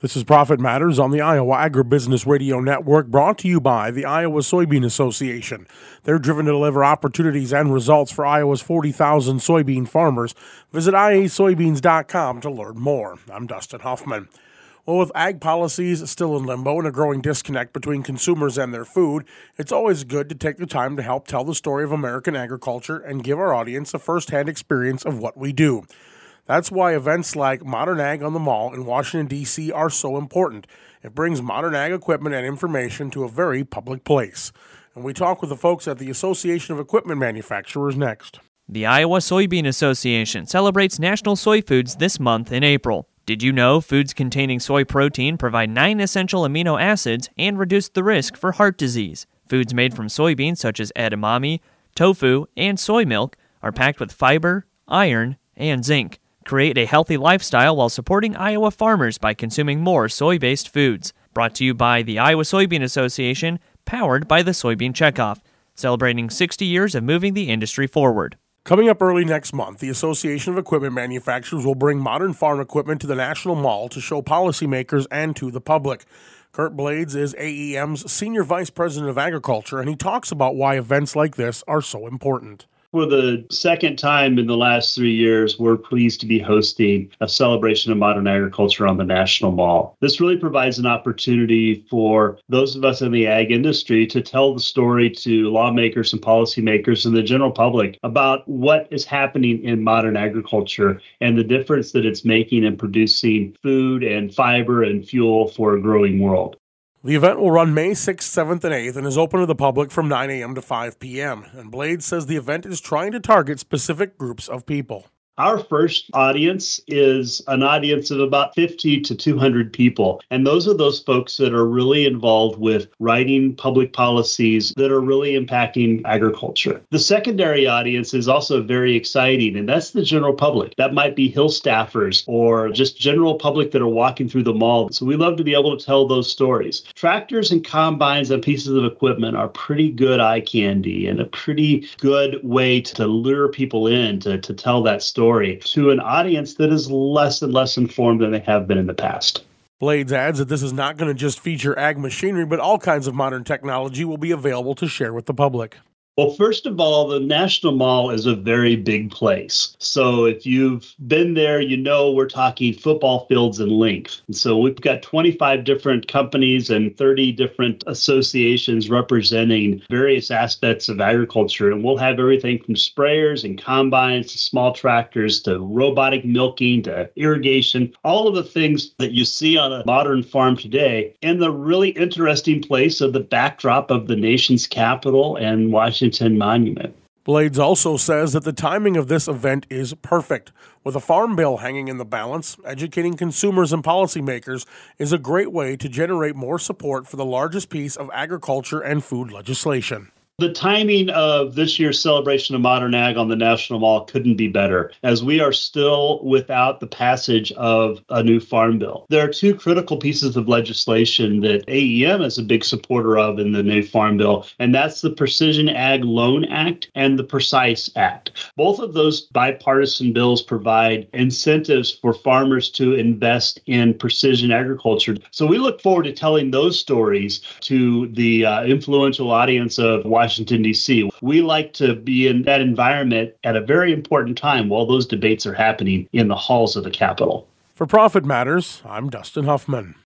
This is Profit Matters on the Iowa Agribusiness Radio Network, brought to you by the Iowa Soybean Association. They're driven to deliver opportunities and results for Iowa's 40,000 soybean farmers. Visit iasoybeans.com to learn more. I'm Dustin Huffman. Well, with ag policies still in limbo and a growing disconnect between consumers and their food, it's always good to take the time to help tell the story of American agriculture and give our audience a first-hand experience of what we do. That's why events like Modern Ag on the Mall in Washington, D.C. are so important. It brings modern ag equipment and information to a very public place. And we talk with the folks at the Association of Equipment Manufacturers next. The Iowa Soybean Association celebrates National Soy Foods this month in April. Did you know foods containing soy protein provide 9 essential amino acids and reduce the risk for heart disease? Foods made from soybeans such as edamame, tofu, and soy milk are packed with fiber, iron, and zinc. Create a healthy lifestyle while supporting Iowa farmers by consuming more soy-based foods. Brought to you by the Iowa Soybean Association, powered by the Soybean Checkoff, celebrating 60 years of moving the industry forward. Coming up early next month, the Association of Equipment Manufacturers will bring modern farm equipment to the National Mall to show policymakers and to the public. Kurt Blades is AEM's Senior Vice President of Agriculture, and he talks about why events like this are so important. For the second time in the last 3 years, we're pleased to be hosting a celebration of modern agriculture on the National Mall. This really provides an opportunity for those of us in the ag industry to tell the story to lawmakers and policymakers and the general public about what is happening in modern agriculture and the difference that it's making in producing food and fiber and fuel for a growing world. The event will run May 6th, 7th, and 8th and is open to the public from 9 a.m. to 5 p.m. And Blades says the event is trying to target specific groups of people. Our first audience is an audience of about 50 to 200 people. And those are those folks that are really involved with writing public policies that are really impacting agriculture. The secondary audience is also very exciting, and that's the general public. That might be Hill staffers or just general public that are walking through the mall. So we love to be able to tell those stories. Tractors and combines and pieces of equipment are pretty good eye candy and a pretty good way to lure people in to tell that story to an audience that is less and less informed than they have been in the past. Blades adds that this is not going to just feature ag machinery, but all kinds of modern technology will be available to share with the public. Well, first of all, the National Mall is a very big place. So if you've been there, you know we're talking football fields in length. And so we've got 25 different companies and 30 different associations representing various aspects of agriculture. And we'll have everything from sprayers and combines to small tractors to robotic milking to irrigation, all of the things that you see on a modern farm today in the really interesting place of the backdrop of the nation's capital and Washington Monument. Blades also says that the timing of this event is perfect. With a farm bill hanging in the balance, educating consumers and policymakers is a great way to generate more support for the largest piece of agriculture and food legislation. The timing of this year's celebration of modern ag on the National Mall couldn't be better, as we are still without the passage of a new farm bill. There are two critical pieces of legislation that AEM is a big supporter of in the new farm bill, and that's the Precision Ag Loan Act and the Precise Act. Both of those bipartisan bills provide incentives for farmers to invest in precision agriculture. So we look forward to telling those stories to the influential audience of Washington, D.C. We like to be in that environment at a very important time while those debates are happening in the halls of the Capitol. For Profit Matters, I'm Dustin Huffman.